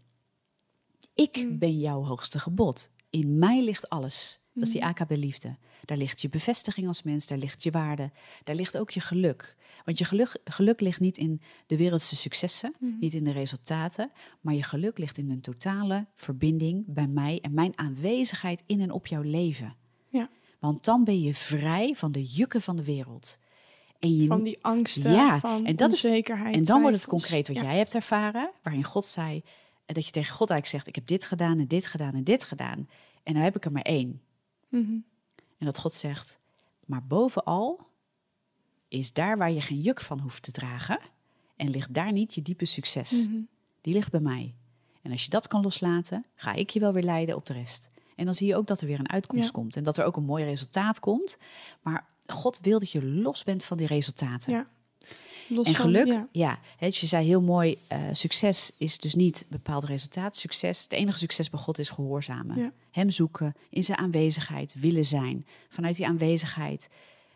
Ik ben jouw hoogste gebod. In mij ligt alles. Dat is die agape liefde. Daar ligt je bevestiging als mens, daar ligt je waarde. Daar ligt ook je geluk. Want je geluk ligt niet in de wereldse successen, niet in de resultaten. Maar je geluk ligt in een totale verbinding bij mij... en mijn aanwezigheid in en op jouw leven. Ja. Want dan ben je vrij van de jukken van de wereld... van die angsten, van en dat onzekerheid. En dan wordt het concreet wat jij hebt ervaren... waarin God zei, dat je tegen God eigenlijk zegt, ik heb dit gedaan en dit gedaan en dit gedaan. En nou heb ik er maar 1. Mm-hmm. En dat God zegt, maar bovenal is daar waar je geen juk van hoeft te dragen. En ligt daar niet je diepe succes. Mm-hmm. Die ligt bij mij. En als je dat kan loslaten, ga ik je wel weer leiden op de rest. En dan zie je ook dat er weer een uitkomst komt. En dat er ook een mooi resultaat komt. Maar God wil dat je los bent van die resultaten. Ja. Los en geluk, van, dus je zei heel mooi, succes is dus niet bepaald resultaat. Succes, het enige succes bij God is gehoorzamen. Ja. Hem zoeken, in zijn aanwezigheid willen zijn. Vanuit die aanwezigheid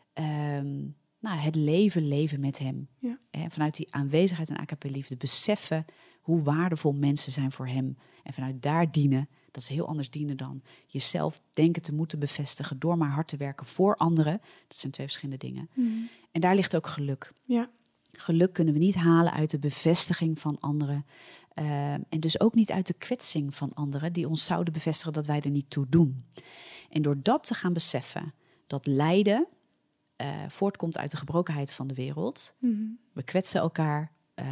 het leven met hem. Ja. En vanuit die aanwezigheid en agape-liefde beseffen hoe waardevol mensen zijn voor hem. En vanuit daar dienen, dat is heel anders dienen dan jezelf denken te moeten bevestigen door maar hard te werken voor anderen. Dat zijn 2 verschillende dingen. Mm. En daar ligt ook geluk. Ja. Geluk kunnen we niet halen uit de bevestiging van anderen. En dus ook niet uit de kwetsing van anderen die ons zouden bevestigen dat wij er niet toe doen. En door dat te gaan beseffen, dat lijden voortkomt uit de gebrokenheid van de wereld. Mm. We kwetsen elkaar,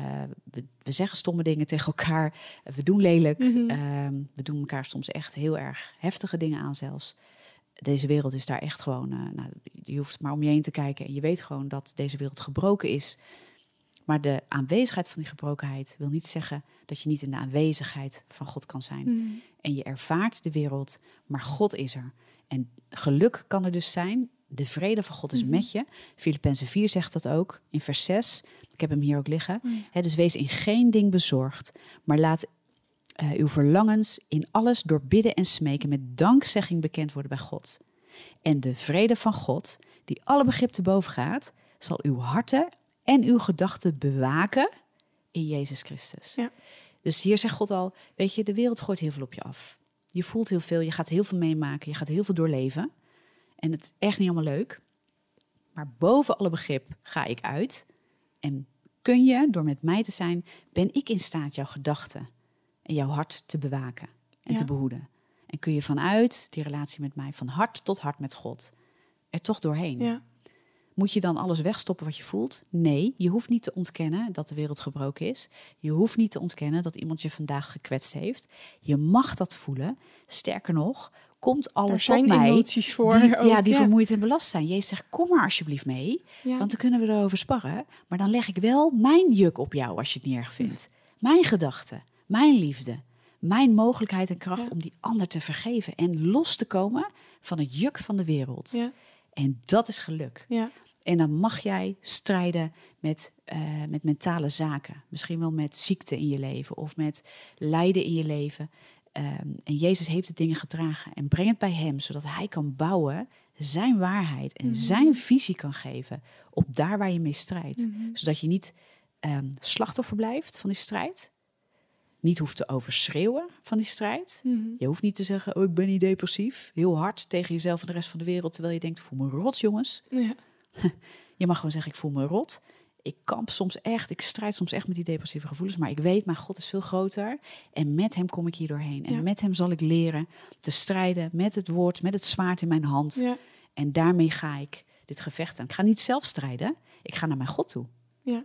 we zeggen stomme dingen tegen elkaar, we doen lelijk. Mm-hmm. We doen elkaar soms echt heel erg heftige dingen aan zelfs. Deze wereld is daar echt gewoon, je hoeft maar om je heen te kijken en je weet gewoon dat deze wereld gebroken is. Maar de aanwezigheid van die gebrokenheid wil niet zeggen dat je niet in de aanwezigheid van God kan zijn. Mm. En je ervaart de wereld, maar God is er. En geluk kan er dus zijn. De vrede van God is met je. Filippenzen 4 zegt dat ook in vers 6. Ik heb hem hier ook liggen. Dus wees in geen ding bezorgd, maar laat uw verlangens in alles door bidden en smeken met dankzegging bekend worden bij God. En de vrede van God, die alle begrip te boven gaat, zal uw harten en uw gedachten bewaken in Jezus Christus. Ja. Dus hier zegt God al, weet je, de wereld gooit heel veel op je af. Je voelt heel veel, je gaat heel veel meemaken, je gaat heel veel doorleven. En het is echt niet allemaal leuk. Maar boven alle begrip ga ik uit. En kun je, door met mij te zijn, ben ik in staat jouw gedachten en jouw hart te bewaken en te behoeden. En kun je vanuit die relatie met mij, van hart tot hart met God, er toch doorheen. Ja. Moet je dan alles wegstoppen wat je voelt? Nee, je hoeft niet te ontkennen dat de wereld gebroken is. Je hoeft niet te ontkennen dat iemand je vandaag gekwetst heeft. Je mag dat voelen. Sterker nog, komt alles tot mij. Er zijn emoties voor. Die vermoeid en belast zijn. Jezus zegt, kom maar alsjeblieft mee. Ja. Want dan kunnen we erover sparren. Maar dan leg ik wel mijn juk op jou als je het niet erg vindt. Mijn gedachten, mijn liefde, mijn mogelijkheid en kracht om die ander te vergeven. En los te komen van het juk van de wereld. Ja. En dat is geluk. Ja. En dan mag jij strijden met mentale zaken. Misschien wel met ziekte in je leven of met lijden in je leven. En Jezus heeft de dingen gedragen. En breng het bij hem, zodat hij kan bouwen zijn waarheid en zijn visie kan geven op daar waar je mee strijdt. Zodat je niet slachtoffer blijft van die strijd. Niet hoeft te overschreeuwen van die strijd. Je hoeft niet te zeggen, oh, ik ben niet depressief. Heel hard tegen jezelf en de rest van de wereld. Terwijl je denkt, voel me rot, jongens. Ja. Je mag gewoon zeggen, ik voel me rot. Ik kamp soms echt, ik strijd soms echt met die depressieve gevoelens. Maar ik weet, mijn God is veel groter. En met hem kom ik hier doorheen. En met hem zal ik leren te strijden met het woord, met het zwaard in mijn hand. Ja. En daarmee ga ik dit gevecht aan. Ik ga niet zelf strijden. Ik ga naar mijn God toe. Ja.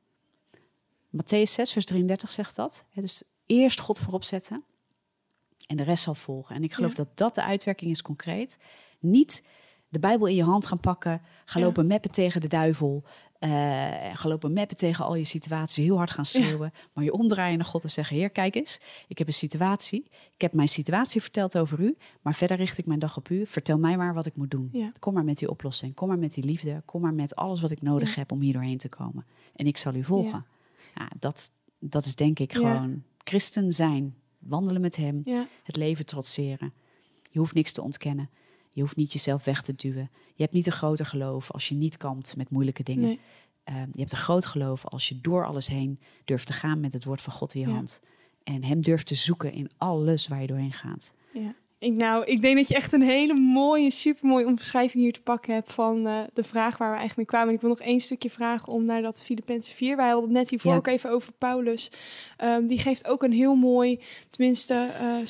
Mattheüs 6, vers 33 zegt dat. Dus eerst God voorop zetten en de rest zal volgen. En ik geloof dat dat de uitwerking is concreet. Niet de Bijbel in je hand gaan pakken, gaan lopen meppen tegen de duivel, gaan lopen meppen tegen al je situaties, heel hard gaan schreeuwen, maar je omdraaien naar God en zeggen, Heer, kijk eens, ik heb een situatie. Ik heb mijn situatie verteld over u, maar verder richt ik mijn dag op u. Vertel mij maar wat ik moet doen. Ja. Kom maar met die oplossing, kom maar met die liefde, kom maar met alles wat ik nodig heb om hier doorheen te komen. En ik zal u volgen. Ja, dat is denk ik gewoon christen zijn. Wandelen met hem, het leven trotseren. Je hoeft niks te ontkennen. Je hoeft niet jezelf weg te duwen. Je hebt niet een groter geloof als je niet kampt met moeilijke dingen. Nee. Je hebt een groot geloof als je door alles heen durft te gaan met het woord van God in je hand. En hem durft te zoeken in alles waar je doorheen gaat. Ja. Ik denk dat je echt een hele mooie, supermooie omschrijving hier te pakken hebt van de vraag waar we eigenlijk mee kwamen. En ik wil nog 1 stukje vragen om naar dat Filippenzen 4. Wij hadden het net hiervoor ook even over Paulus. Die geeft ook een heel mooi, tenminste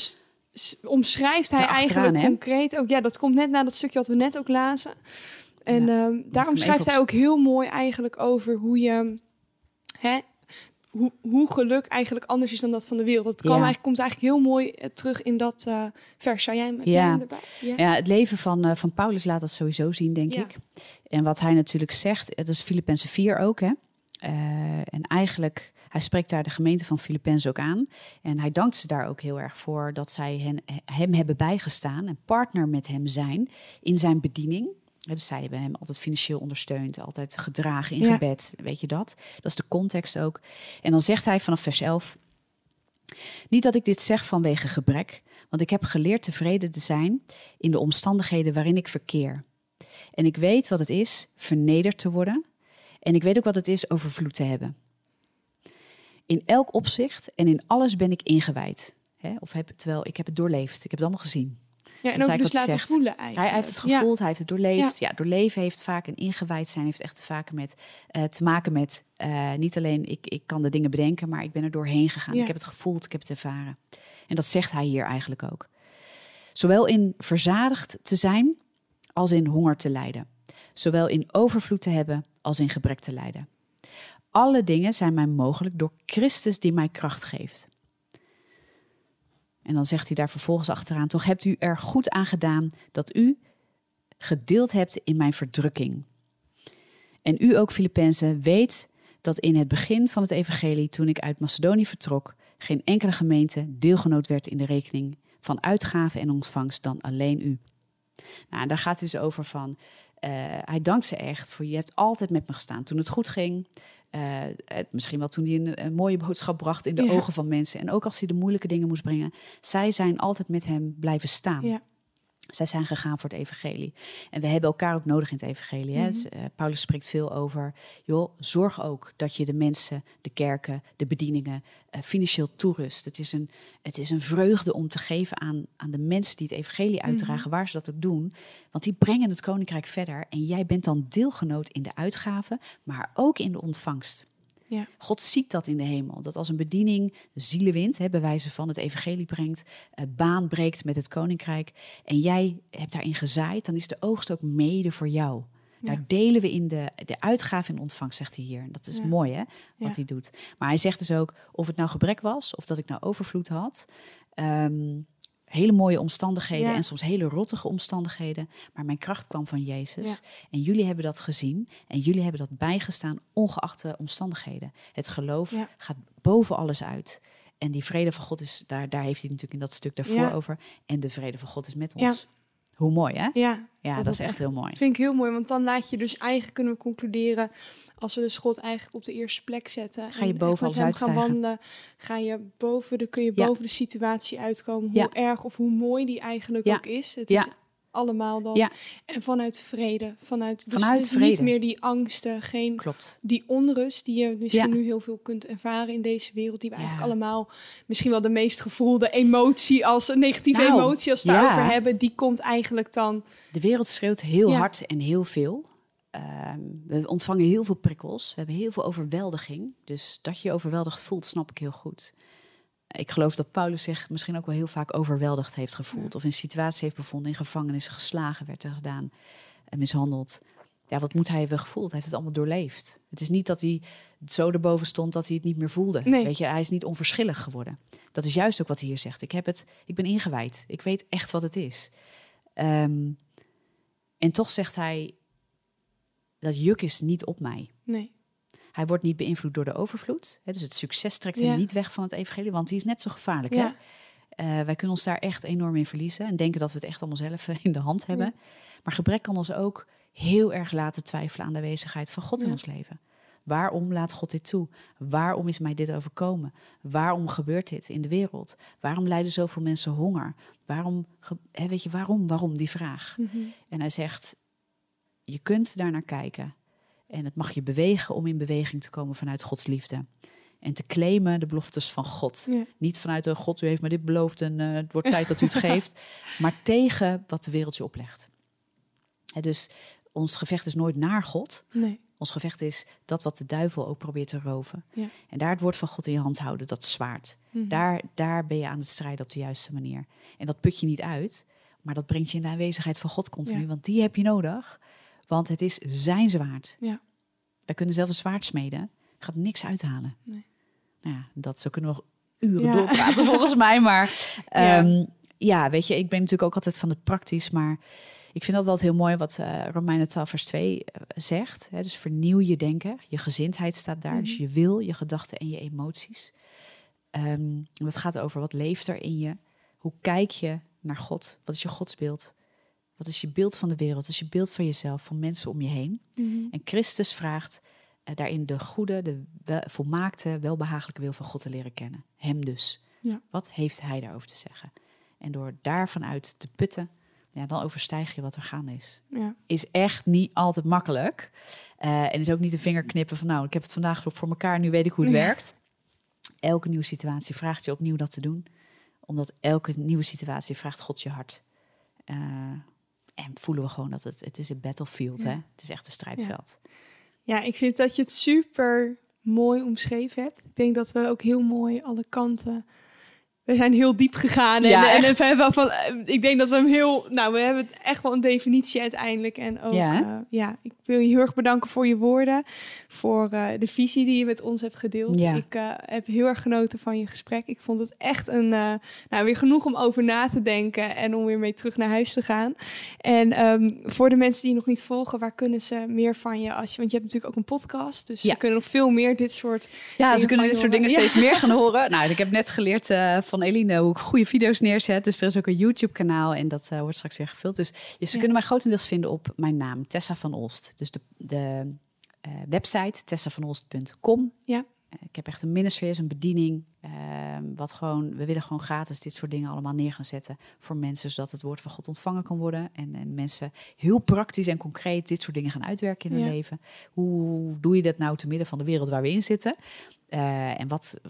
omschrijft hij eigenlijk concreet ook. Ja, dat komt net na dat stukje wat we net ook lazen. En daarom schrijft hij ook heel mooi eigenlijk over hoe je hoe geluk eigenlijk anders is dan dat van de wereld. Dat komt eigenlijk heel mooi terug in dat vers. Zou jij hem erbij? Ja, het leven van Paulus laat dat sowieso zien, denk ik. En wat hij natuurlijk zegt, het is Filippenzen 4 ook, hè. En eigenlijk, hij spreekt daar de gemeente van Filippenzen ook aan. En hij dankt ze daar ook heel erg voor dat zij hem hebben bijgestaan en partner met hem zijn in zijn bediening. Dus zij hebben hem altijd financieel ondersteund, altijd gedragen in gebed, weet je dat? Dat is de context ook. En dan zegt hij vanaf vers 11... Niet dat ik dit zeg vanwege gebrek, want ik heb geleerd tevreden te zijn in de omstandigheden waarin ik verkeer. En ik weet wat het is vernederd te worden. En ik weet ook wat het is overvloed te hebben. In elk opzicht en in alles ben ik ingewijd. Terwijl ik heb het doorleefd, ik heb het allemaal gezien. Ja, en ook dus laten voelen eigenlijk. Hij heeft het gevoeld, hij heeft het doorleefd. Ja, doorleven heeft vaak een ingewijd zijn, heeft echt te maken met niet alleen ik kan de dingen bedenken, maar ik ben er doorheen gegaan. Ja. Ik heb het gevoeld, ik heb het ervaren. En dat zegt hij hier eigenlijk ook. Zowel in verzadigd te zijn als in honger te lijden. Zowel in overvloed te hebben als in gebrek te lijden. Alle dingen zijn mij mogelijk door Christus die mij kracht geeft. En dan zegt hij daar vervolgens achteraan, toch hebt u er goed aan gedaan dat u gedeeld hebt in mijn verdrukking. En u ook, Filippenzen, weet dat in het begin van het evangelie, toen ik uit Macedonië vertrok, geen enkele gemeente deelgenoot werd in de rekening van uitgaven en ontvangst dan alleen u. Nou, daar gaat het dus over van, hij dankt ze echt voor, je hebt altijd met me gestaan toen het goed ging. Misschien wel toen hij een mooie boodschap bracht in de ogen van mensen. En ook als hij de moeilijke dingen moest brengen. Zij zijn altijd met hem blijven staan. Ja. Zij zijn gegaan voor het evangelie. En we hebben elkaar ook nodig in het evangelie. Hè? Paulus spreekt veel over, joh, zorg ook dat je de mensen, de kerken, de bedieningen financieel toerust. Het is een vreugde om te geven aan de mensen die het evangelie uitdragen, waar ze dat ook doen. Want die brengen het koninkrijk verder. En jij bent dan deelgenoot in de uitgaven, maar ook in de ontvangst. Ja. God ziet dat in de hemel. Dat als een bediening zielen wint, bij wijze van het evangelie brengt, baan breekt met het koninkrijk en jij hebt daarin gezaaid, dan is de oogst ook mede voor jou. Ja. Daar delen we in de uitgave en ontvangst, zegt hij hier. Dat is mooi, hè, wat hij doet. Maar hij zegt dus ook, of het nou gebrek was, of dat ik nou overvloed had. Hele mooie omstandigheden en soms hele rottige omstandigheden. Maar mijn kracht kwam van Jezus. Ja. En jullie hebben dat gezien. En jullie hebben dat bijgestaan, ongeacht de omstandigheden. Het geloof gaat boven alles uit. En die vrede van God is, daar heeft hij natuurlijk in dat stuk daarvoor over. En de vrede van God is met ons. Ja. Hoe mooi, hè? Ja, dat is echt heel mooi. Vind ik heel mooi, want dan laat je dus eigenlijk, kunnen we concluderen, als we dus God eigenlijk op de eerste plek zetten. Ga je boven alles uitstijgen. Gaan wandelen, kun je boven de situatie uitkomen. Hoe erg of hoe mooi die eigenlijk ook is. Het is allemaal dan. Ja. En vanuit vrede. Vanuit vrede. Niet meer die angsten, geen die onrust die je misschien nu heel veel kunt ervaren in deze wereld. Die we eigenlijk allemaal misschien wel de meest gevoelde emotie als een negatieve emotie als we het daarover hebben. Die komt eigenlijk dan. De wereld schreeuwt heel hard en heel veel. We ontvangen heel veel prikkels. We hebben heel veel overweldiging. Dus dat je je overweldigd voelt, snap ik heel goed. Ik geloof dat Paulus zich misschien ook wel heel vaak overweldigd heeft gevoeld. Ja. Of in situaties heeft bevonden, in gevangenis geslagen werd er gedaan en mishandeld. Ja, wat moet hij hebben gevoeld? Hij heeft het allemaal doorleefd. Het is niet dat hij zo erboven stond dat hij het niet meer voelde. Nee. Weet je, hij is niet onverschillig geworden. Dat is juist ook wat hij hier zegt. Ik ben ingewijd. Ik weet echt wat het is. En toch zegt hij, dat juk is niet op mij. Nee. Hij wordt niet beïnvloed door de overvloed. Dus het succes trekt hem niet weg van het evangelie, want die is net zo gevaarlijk. Ja. Hè? Wij kunnen ons daar echt enorm in verliezen en denken dat we het echt allemaal zelf in de hand hebben. Ja. Maar gebrek kan ons ook heel erg laten twijfelen aan de aanwezigheid van God in ons leven. Waarom laat God dit toe? Waarom is mij dit overkomen? Waarom gebeurt dit in de wereld? Waarom lijden zoveel mensen honger? Waarom die vraag? Mm-hmm. En hij zegt, je kunt daar naar kijken. En het mag je bewegen om in beweging te komen vanuit Gods liefde. En te claimen de beloftes van God. Ja. Niet vanuit God, u heeft me dit beloofd en het wordt tijd dat u het geeft. Maar tegen wat de wereld je oplegt. Dus ons gevecht is nooit naar God. Nee. Ons gevecht is dat wat de duivel ook probeert te roven. Ja. En daar het woord van God in je hand houden, dat zwaard. Mm-hmm. Daar ben je aan het strijden op de juiste manier. En dat put je niet uit, maar dat brengt je in de aanwezigheid van God continu. Ja. Want die heb je nodig. Want het is zijn zwaard. Ja. Wij kunnen zelf een zwaard smeden. Gaat niks uithalen. Nee. Nou ja, zo kunnen we nog uren doorpraten volgens mij. Maar weet je, ik ben natuurlijk ook altijd van het praktisch. Maar ik vind dat altijd heel mooi wat Romeinen 12 vers 2 zegt. Hè? Dus vernieuw je denken. Je gezindheid staat daar. Dus je wil, je gedachten en je emoties. Dat gaat over wat leeft er in je. Hoe kijk je naar God? Wat is je godsbeeld? Wat is je beeld van de wereld? Wat is je beeld van jezelf, van mensen om je heen? En Christus vraagt daarin de goede, de volmaakte, welbehagelijke wil van God te leren kennen. Hem dus. Ja. Wat heeft hij daarover te zeggen? En door daarvan uit te putten, dan overstijg je wat er gaande is. Ja. Is echt niet altijd makkelijk. En is ook niet een vingerknippen van nou, ik heb het vandaag voor elkaar, nu weet ik hoe het werkt. Elke nieuwe situatie vraagt je opnieuw dat te doen. Omdat elke nieuwe situatie vraagt God je hart. En voelen we gewoon dat het is een battlefield. Hè? Het is echt een strijdveld. Ja, ik vind dat je het super mooi omschreven hebt. Ik denk dat we ook heel mooi alle kanten... We zijn heel diep gegaan. En we hebben ik denk dat we hem heel... Nou, we hebben echt wel een definitie uiteindelijk. En ook, ik wil je heel erg bedanken voor je woorden. Voor de visie die je met ons hebt gedeeld. Ja. Ik heb heel erg genoten van je gesprek. Ik vond het echt weer genoeg om over na te denken. En om weer mee terug naar huis te gaan. En voor de mensen die je nog niet volgen, waar kunnen ze meer van je? Want je hebt natuurlijk ook een podcast. Dus ze kunnen nog veel meer dit soort... Ja, ze kunnen dit soort dingen steeds meer gaan horen. Nou, ik heb net geleerd... van Eline hoe ik goede video's neerzet. Dus er is ook een YouTube-kanaal en dat wordt straks weer gevuld. Dus ze kunnen mij grotendeels vinden op mijn naam, Tessa van Olst. Dus de website tessavanolst.com. Ja. Ik heb echt een ministry, een bediening. We willen gewoon gratis dit soort dingen allemaal neer gaan zetten voor mensen, zodat het woord van God ontvangen kan worden. En mensen heel praktisch en concreet dit soort dingen gaan uitwerken in hun leven. Hoe doe je dat nou te midden van de wereld waar we in zitten? En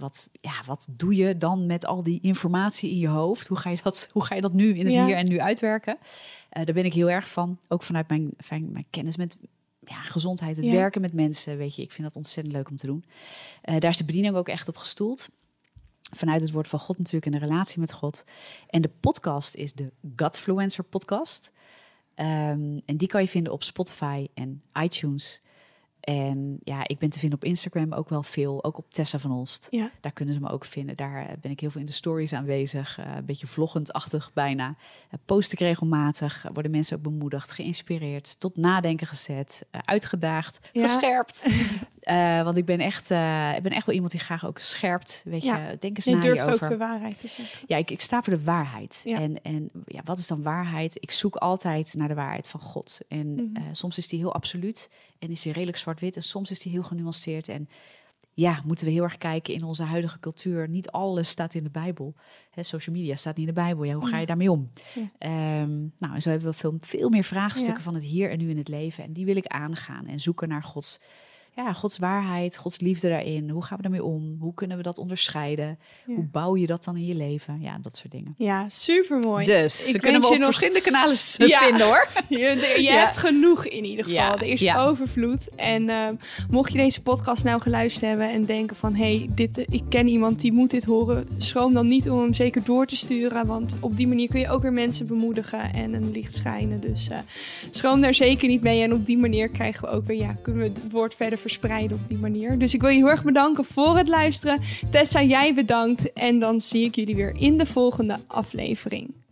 wat doe je dan met al die informatie in je hoofd? Hoe ga je dat nu in het hier en nu uitwerken? Daar ben ik heel erg van. Ook vanuit mijn kennis met gezondheid, het werken met mensen. Weet je, ik vind dat ontzettend leuk om te doen. Daar is de bediening ook echt op gestoeld. Vanuit het woord van God natuurlijk en de relatie met God. En de podcast is de Godfluencer podcast. En die kan je vinden op Spotify en iTunes. En ik ben te vinden op Instagram ook wel veel. Ook op Tessa van Olst. Ja. Daar kunnen ze me ook vinden. Daar ben ik heel veel in de stories aanwezig. Een beetje vloggend-achtig bijna. Post ik regelmatig. Worden mensen ook bemoedigd, geïnspireerd. Tot nadenken gezet. Uitgedaagd. Gescherpt. Want ik ben echt wel iemand die graag ook scherpt. Weet je, denk eens na hierover. Je durft ook de waarheid te zeggen. Ja, ik sta voor de waarheid. Ja. En wat is dan waarheid? Ik zoek altijd naar de waarheid van God. En soms is die heel absoluut. En is die redelijk zwart-wit. En soms is die heel genuanceerd. En moeten we heel erg kijken in onze huidige cultuur. Niet alles staat in de Bijbel. Social media staat niet in de Bijbel. Hoe ga je daarmee om? Ja. En zo hebben we veel meer vraagstukken van het hier en nu in het leven. En die wil ik aangaan. En zoeken naar Gods waarheid, Gods liefde daarin. Hoe gaan we daarmee om? Hoe kunnen we dat onderscheiden? Ja. Hoe bouw je dat dan in je leven? Ja, dat soort dingen. Ja, supermooi. Dus ze kunnen we op verschillende kanalen vinden, hoor. Je hebt genoeg in ieder geval. Ja. Er is overvloed. En mocht je deze podcast nou geluisterd hebben en denken van... ik ken iemand die moet dit horen. Schroom dan niet om hem zeker door te sturen. Want op die manier kun je ook weer mensen bemoedigen en een licht schijnen. Dus schroom daar zeker niet mee. En op die manier krijgen we ook weer... kunnen we het woord verder verspreiden op die manier. Dus ik wil je heel erg bedanken voor het luisteren. Tessa, jij bedankt. En dan zie ik jullie weer in de volgende aflevering.